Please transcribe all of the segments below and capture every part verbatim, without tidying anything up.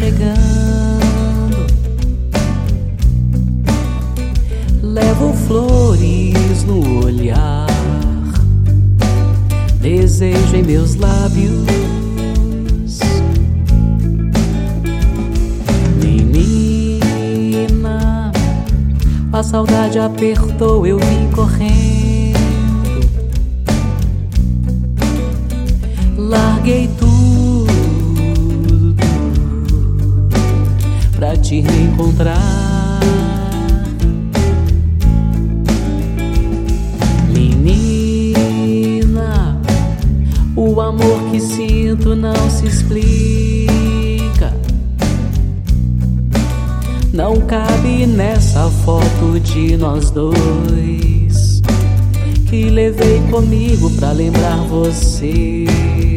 chegando. Levo flores no olhar, desejo em meus lábios. Menina, a saudade apertou, eu vim correndo. Larguei tudo pra te reencontrar. Menina, o amor que sinto não se explica. Não cabe nessa foto de nós dois que levei comigo pra lembrar você.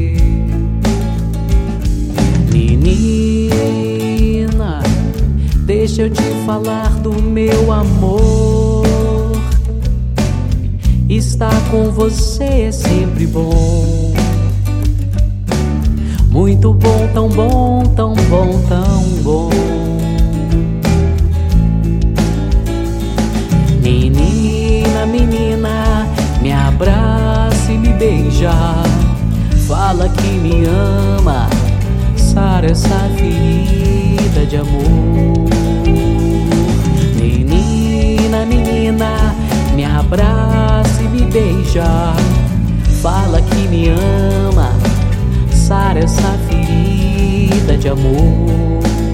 Menina, deixa eu te falar do meu amor. Estar com você é sempre bom. Muito bom, tão bom, tão bom, tão bom. Menina, menina, me abraça e me beija. Fala que me ama, sara essa ferida de amor. Menina, menina, me abraça e me beija. Fala que me ama, sara essa ferida de amor.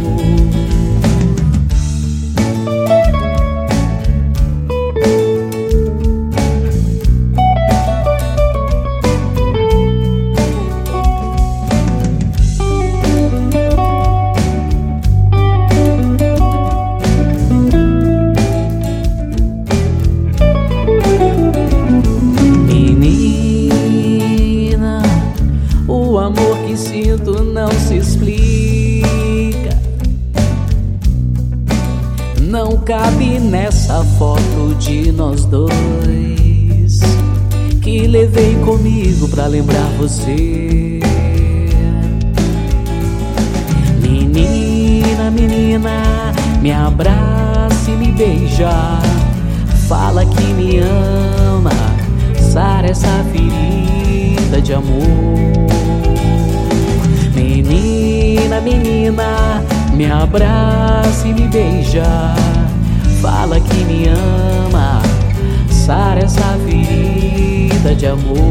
Sinto não se explica. Não cabe nessa foto de nós dois que levei comigo pra lembrar você. Menina, menina, me abraça e me beija. Fala que me ama, sara essa ferida de amor. Menina, menina, me abraça e me beija. Fala que me ama, sara essa ferida de amor.